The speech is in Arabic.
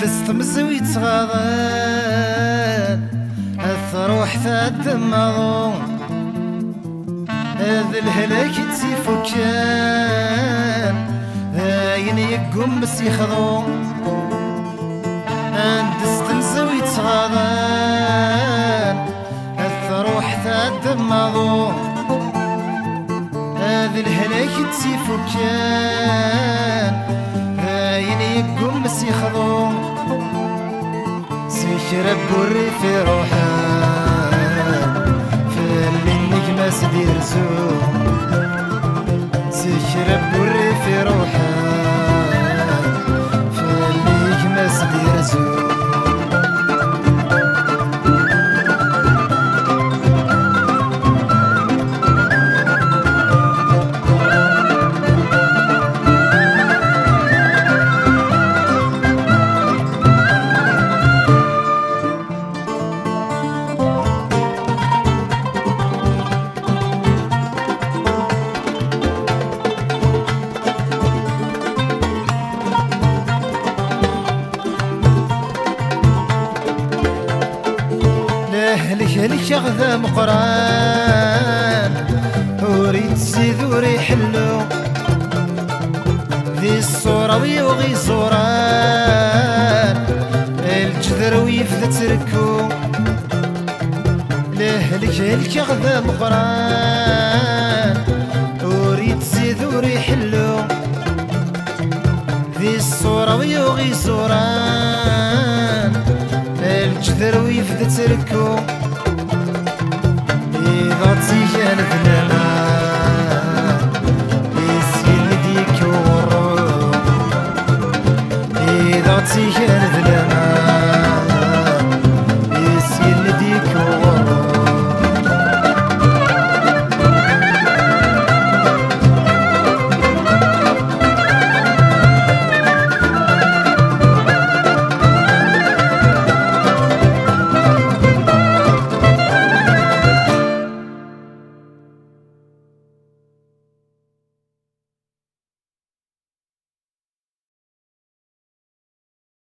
تستمزوي تغاضان الثروح تدمضو هذا الهلاك تسيفو كان هاين يقوم بس يخضو تستمزوي تغاضان الثروح تدمضو هذا الهلاك تسيفو كان هاين يقوم بس يخضو سيشرب بري في روحان فاللي النجمة سدير زوم سيشرب بري في روحان فاللي النجمة سدير زوم لك يغذى مقران وريد تزيد وريحلو ذي الصورة ويوغي زوران الجذر ويفذ تركو لك يغذى مقران وريد تزيد وريحلو ذي الصورة ويوغي زوران الجذر ويفذ تركو إذا تيجان بنا